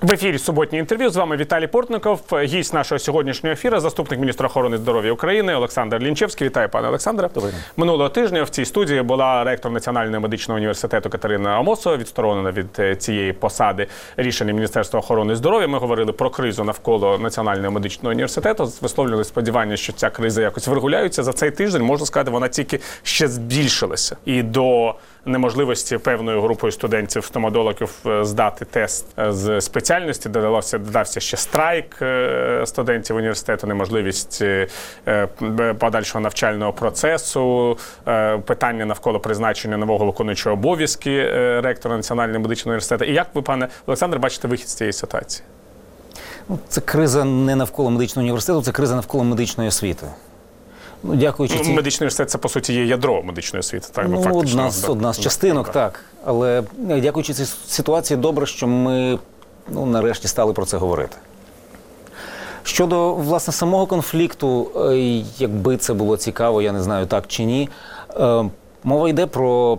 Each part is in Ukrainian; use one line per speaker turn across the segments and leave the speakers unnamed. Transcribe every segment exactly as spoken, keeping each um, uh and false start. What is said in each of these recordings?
В ефірі суботнє інтерв'ю. З вами Віталій Портников, гість нашого сьогоднішнього ефіру, заступник міністра охорони здоров'я України Олександр Лінчевський. Вітаю, пане Олександре.
Добрий день.
Минулого тижня в цій студії була ректор Національного медичного університету Катерина Амосова, відсторонена від цієї посади рішення Міністерства охорони здоров'я. Ми говорили про кризу навколо Національного медичного університету, висловлювали сподівання, що ця криза якось врегуляється. За цей тиждень, можна сказати, вона тільки ще збільшилася. І до неможливості певною групою студентів-стоматологів здати тест з спеціальності додався, додався ще страйк студентів університету, неможливість подальшого навчального процесу, питання навколо призначення нового виконуючого обов'язки ректора Національного медичного університету. І як ви, пане Олександр, бачите вихід з цієї ситуації?
Це криза не навколо медичного університету, це криза навколо медичної освіти. Ну, дякуючи ці...
Медичний університет – це, по суті, є ядро медичної освіти. Так?
Ну,
фактично,
одна, з,
да.
одна з частинок, да. так. Але дякуючи цій ситуації, добре, що ми ну, нарешті стали про це говорити. Щодо, власне, самого конфлікту, якби це було цікаво, я не знаю, так чи ні, мова йде про,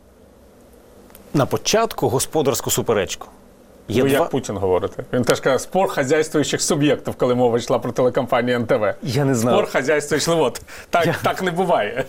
на початку, господарську суперечку.
Є Ви два... як Путін говорите? Він теж каже, спор хазяйствуючих суб'єктів, коли мова йшла про телекомпанію ен те ве.
Я не знаю.
Спор хазяйствуючих, от, так, Я... так не буває.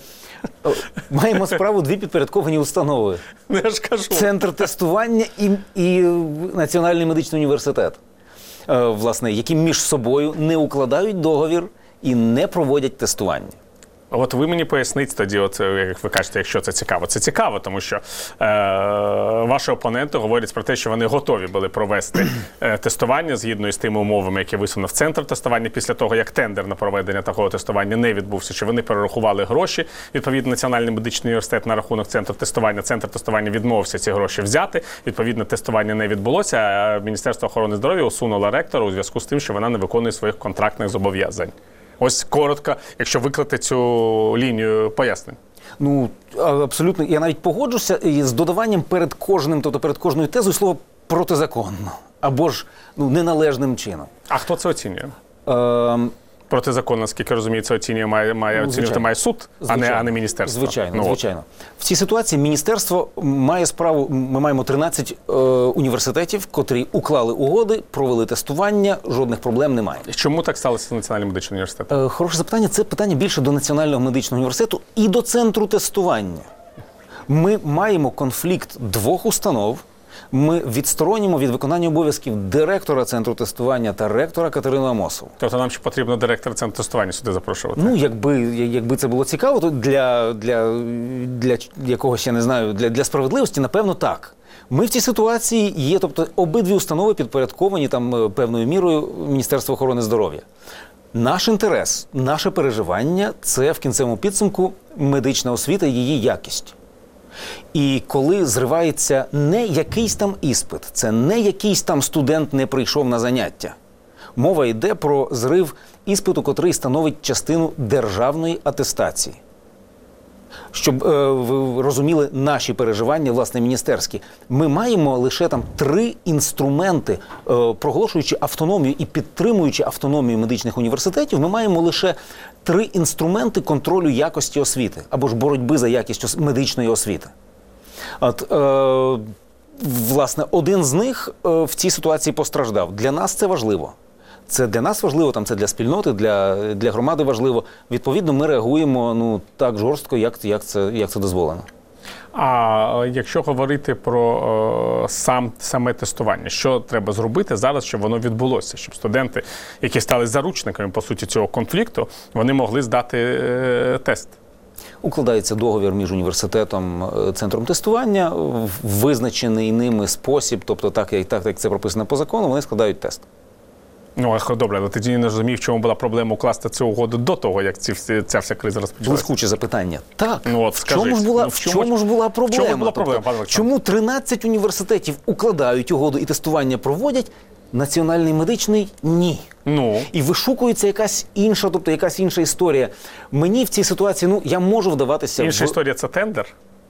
Маємо справу дві підпорядковані установи.
Я ж кажу.
Центр тестування і, і Національний медичний університет, власне, які між собою не укладають договір і не проводять тестування.
От ви мені поясніть тоді, от, як ви кажете, якщо це цікаво. Це цікаво, тому що е, ваші опоненти говорять про те, що вони готові були провести е, тестування згідно із тими умовами, які висунув Центр тестування, після того, як тендер на проведення такого тестування не відбувся, що вони перерахували гроші, відповідно, Національний медичний університет на рахунок Центру тестування. Центр тестування відмовився ці гроші взяти, відповідно, тестування не відбулося, а Міністерство охорони здоров'я усунуло ректора у зв'язку з тим, що вона не виконує своїх контрактних зобов'язань. Ось коротко, якщо виклати цю лінію пояснень.
Ну, абсолютно. Я навіть погоджуся з додаванням перед кожним, тобто перед кожною тезою слово «протизаконно» або ж ну, неналежним чином.
А хто це оцінює?
Е
Протизаконно, наскільки розумію, це оцінює, має, має
ну,
оцінювати має суд, а не, а не міністерство.
Звичайно,
ну,
звичайно. В цій ситуації міністерство має справу, ми маємо тринадцять е, університетів, котрі уклали угоди, провели тестування, жодних проблем немає.
Чому так сталося з Національним медичним університетом?
Е, хороше запитання, це питання більше до Національного медичного університету і до Центру тестування. Ми маємо конфлікт двох установ. Ми відсторонюємо від виконання обов'язків директора Центру тестування та ректора Катерину Амосову.
Тобто нам ще потрібно директора Центру тестування сюди запрошувати?
Ну, якби, якби це було цікаво, то для, для, для якогось, я не знаю, для, для справедливості, напевно, так. Ми в цій ситуації є, тобто обидві установи підпорядковані там певною мірою Міністерства охорони здоров'я. Наш інтерес, наше переживання – це в кінцевому підсумку медична освіта і її якість. І коли зривається не якийсь там іспит, це не якийсь там студент не прийшов на заняття. Мова йде про зрив іспиту, котрий становить частину державної атестації. Щоб е, ви розуміли наші переживання, власне, міністерські, ми маємо лише там три інструменти, е, проголошуючи автономію і підтримуючи автономію медичних університетів, ми маємо лише три інструменти контролю якості освіти, або ж боротьби за якість медичної освіти. От, е, власне, один з них е, в цій ситуації постраждав. Для нас це важливо. Це для нас важливо, там, це для спільноти, для, для громади важливо. Відповідно, ми реагуємо ну, так жорстко, як, як, це, як це дозволено.
А якщо говорити про е, сам, саме тестування, що треба зробити зараз, щоб воно відбулося? Щоб студенти, які стали заручниками, по суті, цього конфлікту, вони могли здати е, тест?
Укладається договір між університетом, центром тестування, в визначений ними спосіб, тобто так, як, так, як це прописано по закону, вони складають тест.
Ну, добре, але тоді не розумів, в чому була проблема укласти цю угоду до того, як ці, ця вся криза розпочалася.
Блискуче запитання. Так.
Ну, от,
в, чому ж була, ну, в, чому, в чому ж була проблема?
В чому була проблема,
тобто, чому тринадцять університетів укладають угоду і тестування проводять, Національний медичний – ні.
Ну.
І вишукується якась інша, тобто якась інша історія. Мені в цій ситуації, ну, я можу вдаватися...
Інша
в...
історія – це тендер?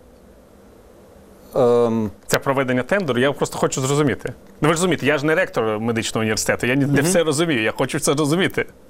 Ем...
Це проведення тендеру, я просто хочу зрозуміти. Ну ви ж розумієте, я ж не ректор медичного університету, я не угу. все розумію, я хочу це розуміти.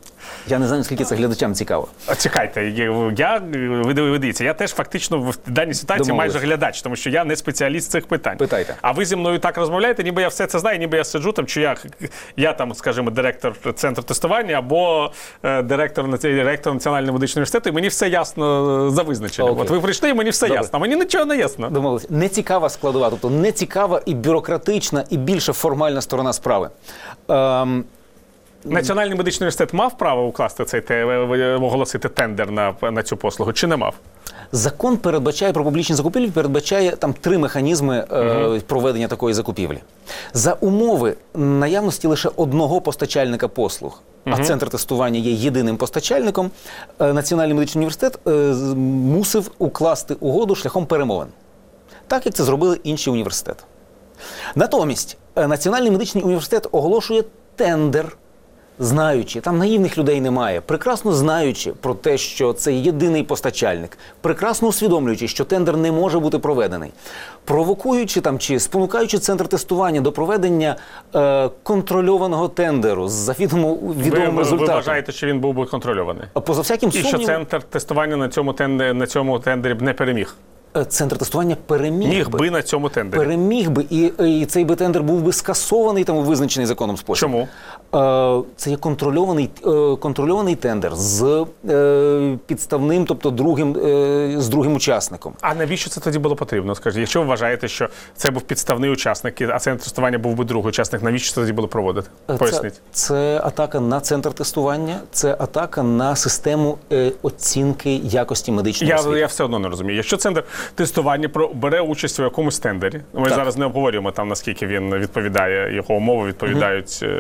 Я не знаю, наскільки це глядачам цікаво.
А чекайте, я, я ви ви дивіться, я теж фактично в даній ситуації
Домовились.
майже глядач, тому що я не спеціаліст з цих питань.
Питайте.
А ви зі мною так розмовляєте, ніби я все це знаю, ніби я сиджу там, чи я, я там, скажімо, директор центру тестування або е, директор, директор Національного медичного університету, і мені все ясно за визначенням.
Окей.
От ви прийшли, і мені все
Добре.
ясно, а мені нічого не ясно.
Домовилися. Нецікава складова, тобто нецікава і бюрократична, і більше формальна сторона справи. Ем,
Національний медичний університет мав право укласти цей те, оголосити тендер на, на цю послугу, чи не мав?
Закон передбачає про публічні закупівлі, передбачає там три механізми е, проведення такої закупівлі. За умови наявності лише одного постачальника послуг, а центр тестування є єдиним постачальником, е, Національний медичний університет е, з- мусив укласти угоду шляхом перемовин. Так, як це зробили інші університети. Натомість е, Національний медичний університет оголошує тендер, знаючи, там наївних людей немає, прекрасно знаючи про те, що це єдиний постачальник, прекрасно усвідомлюючи, що тендер не може бути проведений, провокуючи там чи спонукаючи центр тестування до проведення е, контрольованого тендеру з завідомо відомим
Ви, ви
результатом.
вважаєте, що він був би контрольований?
Поза всяким
І що
сумнівом,
центр тестування на цьому, тендері, на цьому тендері б не переміг?
е, центр тестування переміг
Міг
би.
би на цьому тендері.
Переміг би, і, і цей би тендер був би скасований там у визначений законом спосіб.
Чому?
Е, Це є контрольований, е, контрольований тендер з е, підставним, тобто другим, е, з другим учасником.
А навіщо це тоді було потрібно? Скажіть, якщо ви вважаєте, що це був підставний учасник, а центр тестування був би другий учасник, навіщо це тоді було проводити?
Е,
Поясніть.
Це, це атака на центр тестування, це атака на систему е, оцінки якості медичної
Я,
освіти.
я все одно не розумію. Якщо центр тестування про- бере участь у якомусь тендері, ми
Так.
зараз не обговорюємо там, наскільки він відповідає, його умови відповідають е,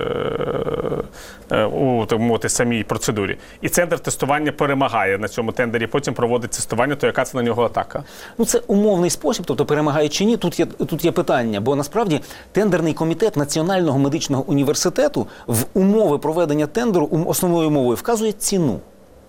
е, у так мовити, самій процедурі. І центр тестування перемагає на цьому тендері, потім проводить тестування, то яка це на нього атака?
Ну, це умовний спосіб, тобто перемагає чи ні, тут є, тут є питання, бо насправді тендерний комітет Національного медичного університету в умови проведення тендеру ум- основною умовою вказує ціну.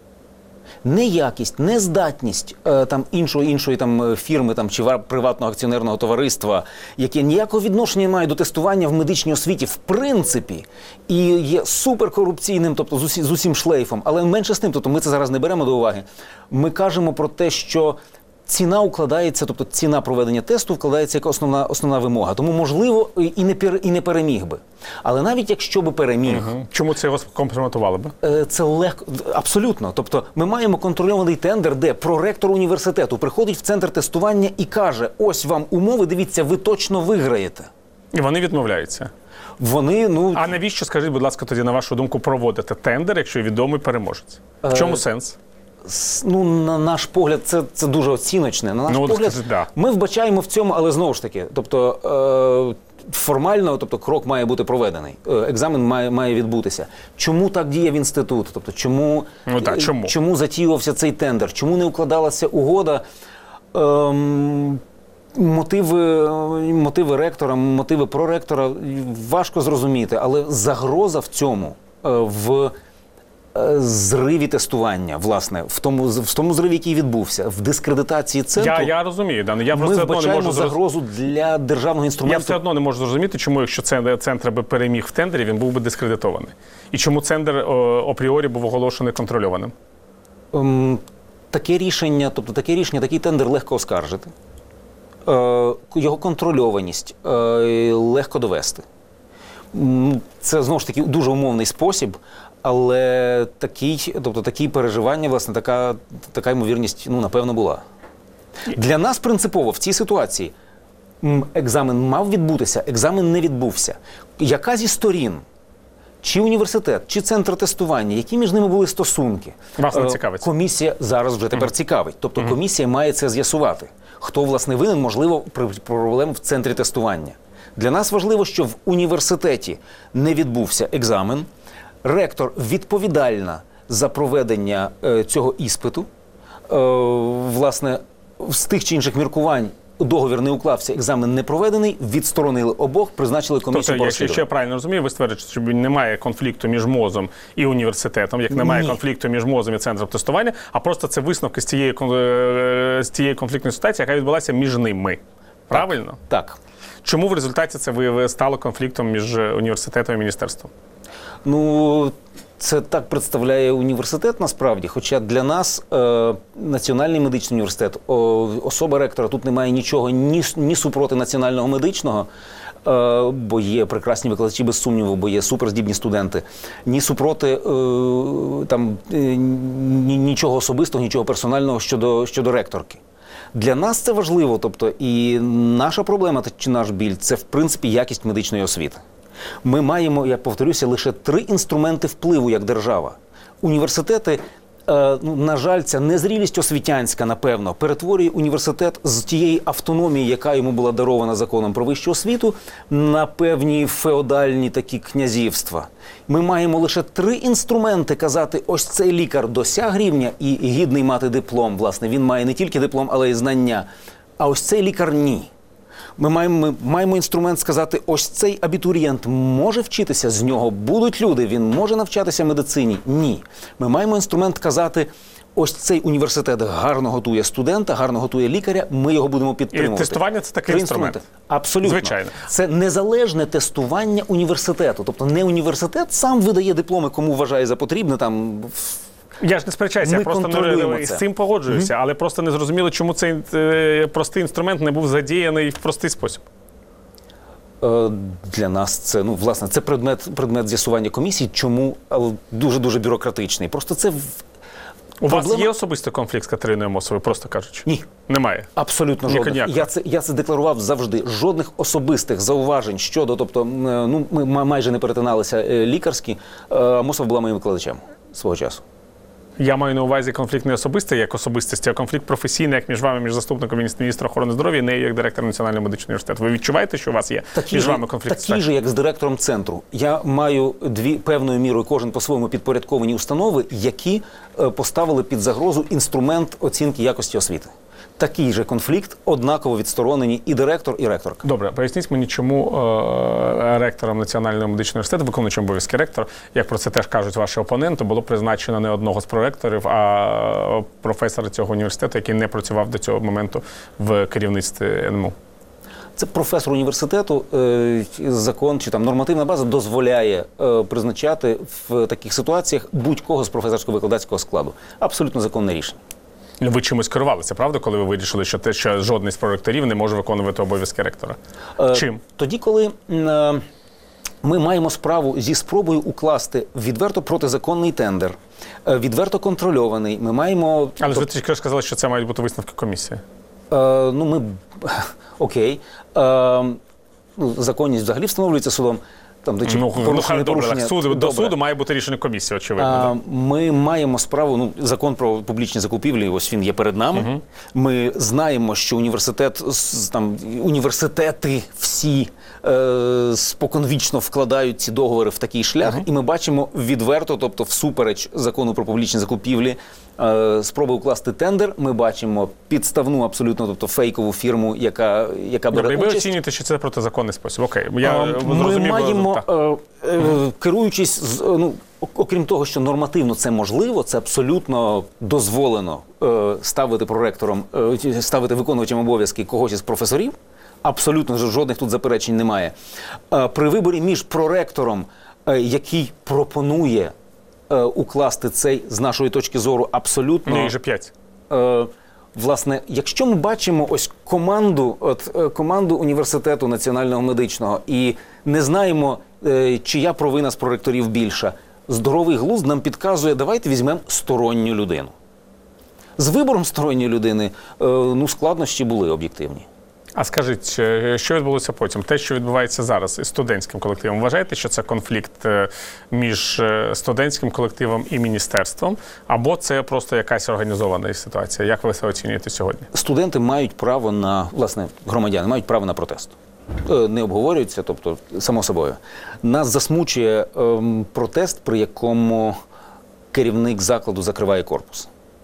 Не якість, не здатність е, там іншої іншої там е, фірми там чи ва- приватного акціонерного товариства, яке ніякого відношення не має до тестування в медичній освіті, в принципі, і є суперкорупційним, тобто з, усі, з усім шлейфом, але менше з тим, тобто ми це зараз не беремо до уваги. Ми кажемо про те, що ціна укладається, тобто ціна проведення тесту вкладається як основна, основна вимога. Тому, можливо, і і не, пер, і не переміг би. Але навіть якщо би переміг,
Чому це його компрометувало би?
Е, це легко, абсолютно. Тобто ми маємо контрольований тендер, де проректор університету приходить в центр тестування і каже, ось вам умови, дивіться, ви точно виграєте.
І вони відмовляються.
Вони, ну,
А навіщо, скажіть, будь ласка, тоді, на вашу думку, проводити тендер, якщо відомий переможець? В чому
Е,
сенс?
с- ну, на наш погляд, це, це дуже оціночне. На наш
Ну, от
погляд,
скажіть, да.
ми вбачаємо в цьому, але знову ж таки, тобто, е, формально, тобто, крок має бути проведений, е, екзамен має, має відбутися. Чому так діяв інститут? Тобто, чому,
Ну, так,
е,
чому?
чому затіювався цей тендер? Чому не укладалася угода? Ем, Мотиви, мотиви ректора, мотиви проректора важко зрозуміти, але загроза в цьому, е, в е, зриві тестування, власне, в тому, в тому зриві, який відбувся, в дискредитації центру,
Я, я розумію, да, але я
ми
просто одно не
вбачаємо
можу зрозуміти.
загрозу для державного
Я
інструменту.
все одно не можу зрозуміти, чому, якщо це- центр би переміг в тендері, він був би дискредитований. І чому центр о, апріорі був оголошений контрольованим.
Ем, Таке рішення, тобто таке рішення, такий тендер легко оскаржити. Е, Його контрольованість е, легко довести. М, Це, знову ж таки, дуже умовний спосіб, але такий, тобто, такі переживання, власне, така, така ймовірність, ну, напевно, була. Для нас принципово в цій ситуації м, екзамен мав відбутися, екзамен не відбувся. Яка зі сторін, чи університет, чи центр тестування, які між ними були стосунки?
Вас не
Е,
цікавить?
Комісія зараз вже тепер цікавить. Тобто комісія має це з'ясувати. Хто, власне, винен, можливо, при проблем в центрі тестування. Для нас важливо, що в університеті не відбувся екзамен. Ректор відповідальна за проведення е, цього іспиту. Е, власне, з тих чи інших міркувань договір не уклався, екзамен не проведений, відсторонили обох, призначили комісію
Тобто,
по
якщо, якщо я
розслідуванню.
правильно розумію, ви стверджуєте, що немає конфлікту між МОЗом і університетом, як немає
Ні.
конфлікту між МОЗом і центром тестування, а просто це висновки з тієї, кон- е, з тієї конфліктної ситуації, яка відбулася між ними. Правильно?
Так.
Чому в результаті це ви- ви стало конфліктом між університетом і міністерством?
Ну, Це так представляє університет насправді, хоча для нас е, Національний медичний університет, о, особа ректора, тут немає нічого ні, ні супроти національного медичного, е, бо є прекрасні викладачі, без сумніву, бо є суперздібні студенти, ні супроти е, там, е, ні, нічого особистого, нічого персонального щодо, щодо ректорки. Для нас це важливо, тобто і наша проблема чи наш біль – це в принципі якість медичної освіти. Ми маємо, я повторюся, лише три інструменти впливу як держава. Університети, е, ну, на жаль, ця незрілість освітянська, напевно, перетворює університет з тієї автономії, яка йому була дарована законом про вищу освіту, на певні феодальні такі князівства. Ми маємо лише три інструменти казати, ось цей лікар досяг рівня і гідний мати диплом. Власне, він має не тільки диплом, але й знання. А ось цей лікар – ні. Ми маємо, ми маємо інструмент сказати, ось цей абітурієнт може вчитися, з нього будуть люди, він може навчатися медицині. Ні. Ми маємо інструмент казати, ось цей університет гарно готує студента, гарно готує лікаря, ми його будемо підтримувати.
І тестування – це такий
Три
інструмент?
інструменти. Абсолютно.
Звичайно.
Це незалежне тестування університету. Тобто не університет сам видає дипломи, кому вважає за потрібне, там...
Я ж не сперечаюся,
Ми
я просто не,
це.
з цим погоджуюся, mm-hmm. але просто не зрозуміло, чому цей е, простий інструмент не був задіяний в простий спосіб.
Е, для нас це, ну, власне, це предмет, предмет з'ясування комісії, чому дуже-дуже бюрократичний. Просто це...
У
Проблема...
вас є особистий конфлікт з Катериною Амосовою, просто кажучи?
Ні.
Немає?
Абсолютно жодних. Я це, я це декларував завжди. Жодних особистих зауважень щодо, тобто, ну, ми майже не перетиналися лікарські. Амосова була моїм викладачем свого часу.
Я маю на увазі конфлікт не особистий, як особистості, а конфлікт професійний, як між вами, між заступником міністра охорони здоров'я і нею, як директор Національного медичного університету. Ви відчуваєте, що у вас є
такі
між
же,
вами конфлікт?
Такі ж, як з директором центру. Я маю дві певною мірою, кожен по-своєму підпорядковані установи, які е, поставили під загрозу інструмент оцінки якості освіти. Такий же конфлікт, однаково відсторонені і директор, і ректорка.
Добре, поясніть мені, чому е, ректором Національного медичного університету, виконуючим обов'язки ректора, як про це теж кажуть ваші опоненти, було призначено не одного з проректорів, а професора цього університету, який не працював до цього моменту в керівництві ен ем у.
Це професор університету, е, закон чи там нормативна база дозволяє е, призначати в таких ситуаціях будь-кого з професорсько-викладацького складу. Абсолютно законне рішення.
Ви чимось керувалися, правда, коли ви вирішили, що те, що жодний з проректорів не може виконувати обов'язки ректора?
Е,
Чим?
Тоді, коли е, ми маємо справу зі спробою укласти відверто протизаконний тендер, е, відверто контрольований, ми маємо...
Але ж ви тільки сказали, що це мають бути висновки комісії.
Е, ну, ми... Окей. Е, ну, законність взагалі встановлюється судом. Там, де,
ну, ну, хай, добре, так, суд,
добре.
До суду має бути рішення комісії, очевидно.
А, ми маємо справу, ну, закон про публічні закупівлі, ось він є перед нами. Угу. Ми знаємо, що університет, там, університети всі е, споконвічно вкладають ці договори в такий шлях, угу. і ми бачимо відверто, тобто всупереч закону про публічні закупівлі, е, спроби укласти тендер, ми бачимо підставну абсолютно, тобто фейкову фірму, яка, яка бере
Добре,
участь.
Ви оцінюєте, що це протизаконний спосіб. Окей, я
а, ми маємо, е, е,
угу.
керуючись, з, ну, окрім того, що нормативно це можливо, це абсолютно дозволено е, ставити проректором, е, ставити виконувачем обов'язки когось із професорів. Абсолютно жодних тут заперечень немає. Е, при виборі між проректором, е, який пропонує е, укласти цей, з нашої точки зору, абсолютно...
Ну, їх же п'ять.
Е, власне, якщо ми бачимо ось команду, от, е, команду університету Національного медичного і не знаємо, е, чия провина з проректорів більша, здоровий глузд нам підказує, давайте візьмемо сторонню людину. З вибором сторонньої людини, е, ну, складнощі були об'єктивні.
А скажіть, що відбулося потім? Те, що відбувається зараз із студентським колективом, вважаєте, що це конфлікт між студентським колективом і міністерством? Або це просто якась організована ситуація? Як ви це оцінюєте сьогодні?
Студенти мають право на, власне, громадяни мають право на протест. Не обговорюється, тобто, само собою. Нас засмучує ем, протест, при якому керівник закладу закриває корпус.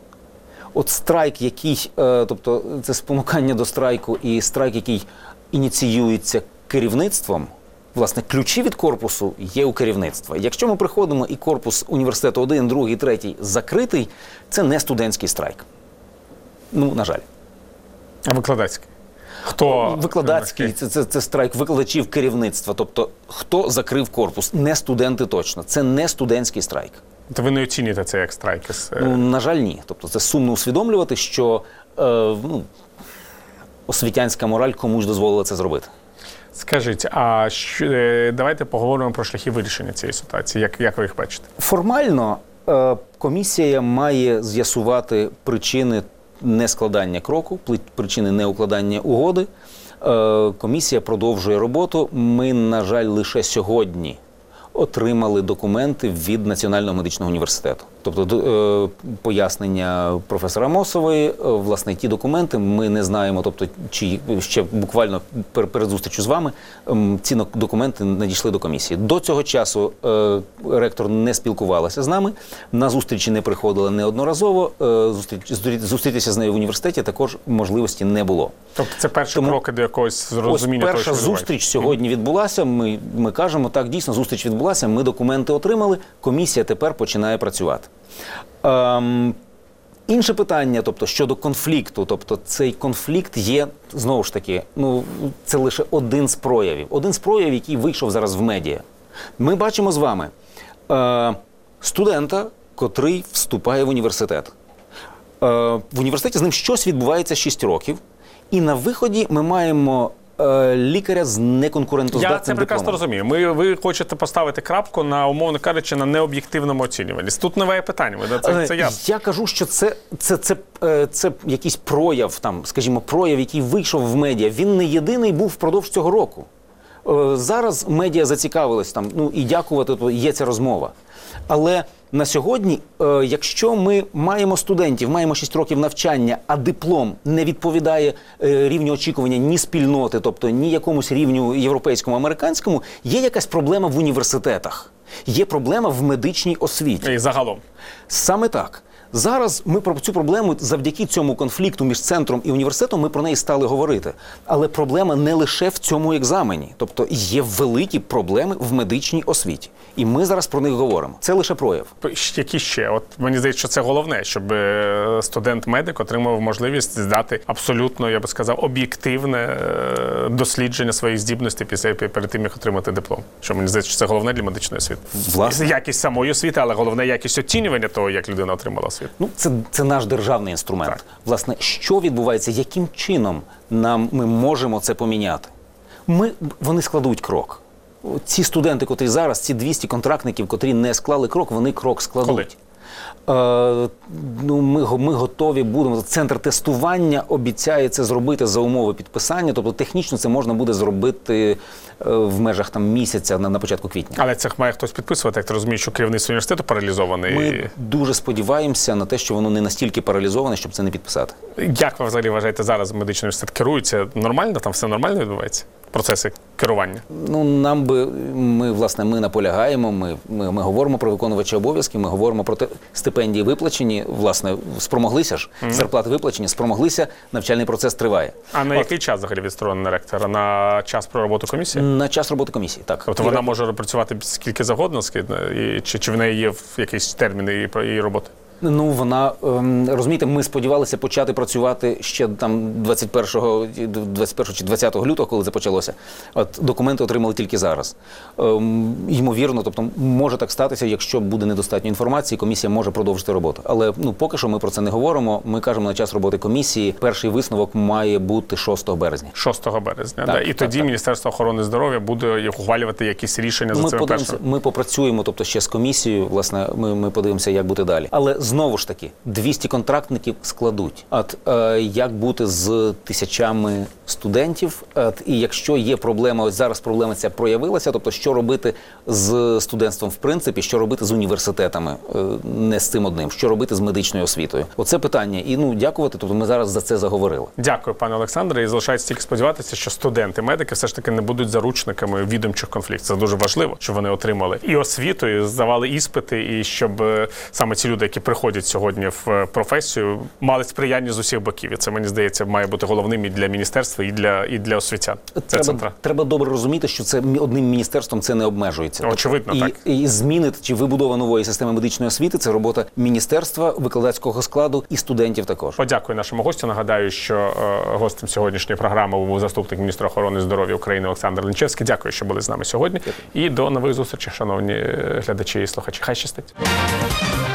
От страйк, який, е, тобто це спонукання до страйку і страйк, який ініціюється керівництвом, власне, ключі від корпусу є у керівництва. Якщо ми приходимо і корпус університету один, другий, третій закритий, це не студентський страйк. Ну, на жаль.
А викладацький? Хто
викладацький, це, це, це страйк викладачів керівництва. Тобто, хто закрив корпус? Не студенти точно. Це не студентський страйк.
То ви не оцінюєте це як страйк?
Ну, на жаль, ні. Тобто, це сумно усвідомлювати, що е, ну, освітянська мораль комусь дозволила це зробити.
Скажіть, а що, е, давайте поговоримо про шляхи вирішення цієї ситуації. Як, як ви їх бачите?
Формально е, комісія має з'ясувати причини нескладання кроку, пли- причини неукладання угоди. Е, комісія продовжує роботу. Ми, на жаль, лише сьогодні отримали документи від Національного медичного університету. Тобто до- е, пояснення професора Мосової, е, власне, ті документи ми не знаємо, тобто чи ще буквально пер- перед зустрічю з вами ем, ці нок- документи надійшли до комісії. До цього часу е, ректор не спілкувалася з нами, на зустрічі не приходила неодноразово, е, зустріч, зустрі- зустрітися з нею в університеті також можливості не було.
Тобто це перші
Тому
кроки до якогось зрозуміння
Ось
того, що
перша
відбувається?
зустріч сьогодні відбулася. Ми, ми кажемо, так, дійсно, зустріч відбулася, ми документи отримали, комісія тепер починає працювати. Ем, інше питання, тобто, щодо конфлікту, тобто цей конфлікт є, знову ж таки, ну, це лише один з проявів. Один з проявів, який вийшов зараз в медіа. Ми бачимо з вами е, студента, котрий вступає в університет. Е, в університеті з ним щось відбувається шість років, і на виході ми маємо е, лікаря з неконкурентоздатним
Я це прекрасно
дипломом.
розумію. Ми, ви хочете поставити крапку на, умовно кажучи, на необ'єктивному оцінюванні. Тут немає питань, це, це, це ясно.
Я кажу, що це, це, це, це, це якийсь прояв, там, скажімо, прояв, який вийшов в медіа. Він не єдиний був впродовж цього року. Е, Зараз медіа зацікавились там, ну і дякувати, то є ця розмова. Але на сьогодні, е, якщо ми маємо студентів, маємо шість років навчання, а диплом не відповідає е, рівню очікування ні спільноти, тобто ні якомусь рівню європейському, американському, є якась проблема в університетах, є проблема в медичній освіті.
І загалом.
Саме так. Зараз ми про цю проблему завдяки цьому конфлікту між центром і університетом ми про неї стали говорити. Але проблема не лише в цьому екзамені. Тобто є великі проблеми в медичній освіті. І ми зараз про них говоримо. Це лише прояв.
Які ще? От мені здається, що це головне, щоб е, студент-медик отримав можливість здати абсолютно, я би сказав, об'єктивне е, дослідження своїх здібностей після перед тим, як отримати диплом. Що мені здається, що це головне для медичної освіти.
Власне.
Якість самої освіти, але головне якість оцінювання того, як людина отримала освіту.
Ну, це, це наш державний інструмент.
Так.
Власне, що відбувається, яким чином нам, ми можемо це поміняти? Ми, вони складуть крок. Ці студенти, котрі зараз, ці двісті контрактників, котрі не склали крок, вони крок складуть. Е, ну, ми, го- ми готові будемо. Центр тестування обіцяє це зробити за умови підписання. Тобто технічно це можна буде зробити е, в межах там, місяця на, на початку квітня.
Але це має хтось підписувати, як ти розумієш, що керівництво університету паралізоване.
Ми дуже сподіваємося на те, що воно не настільки паралізоване, щоб це не підписати.
Як ви взагалі вважаєте, зараз медичний університет керується нормально? Там все нормально відбувається? Процеси керування?
Ну, нам би, ми, власне, ми наполягаємо, ми, ми, ми говоримо про виконувачі обов'язків, ми говоримо про те, стипендії виплачені, власне, спромоглися ж, mm-hmm. зарплати виплачені, спромоглися, навчальний процес триває.
А на
От,
який час взагалі відсторонена ректора? На час про роботу комісії?
на час роботи комісії, так.
Тобто
І
вона
рек-
може працювати скільки завгодно, скільки, і, чи, чи в неї є якісь терміни її, її роботи?
Ну, вона, ем, розумієте, ми сподівалися почати працювати ще там двадцять першого, двадцять першого чи двадцятого лютого, коли це почалося. От документи отримали тільки зараз. Ем, ймовірно, тобто може так статися, якщо буде недостатньо інформації, комісія може продовжити роботу. Але ну, поки що ми про це не говоримо. Ми кажемо на час роботи комісії. Перший висновок має бути шостого березня.
шостого березня.
Так,
Да? І
так,
тоді
так.
Міністерство охорони здоров'я буде ухвалювати якісь рішення за
Ми
цими
подивимося,
першими.
ми попрацюємо, тобто ще з комісією, власне, ми, ми подивимося, як бути далі. Але знову ж таки, двісті контрактників складуть. От е, як бути з тисячами студентів? От, і якщо є проблема, ось зараз проблема ця проявилася, тобто що робити з студентством в принципі, що робити з університетами, е, не з цим одним, що робити з медичною освітою? Оце питання. І ну дякувати, тобто ми зараз за це заговорили.
Дякую, пане Олександре. І залишається тільки сподіватися, що студенти-медики все ж таки не будуть заручниками відомчих конфліктів. Це дуже важливо, щоб вони отримали і освіту, і здавали іспити, і щоб е, саме ці люди, які приходять приходять сьогодні в професію, мали сприяння з усіх боків. І це, мені здається, має бути головним і для міністерства, і для, і для освітян. Це
Треба,
центра.
треба добре розуміти, що це мі- одним міністерством це не обмежується.
Очевидно,
і,
так.
І зміни чи вибудова нової системи медичної освіти – це робота міністерства, викладацького складу і студентів також.
Подякую нашому гостю. Нагадаю, що е, гостем сьогоднішньої програми був заступник міністра охорони здоров'я України Олександр Лінчевський. Дякую, що були з нами сьогодні. Дякую. І до нових зустрічей, шановні глядачі і слухачі. Хай щастить.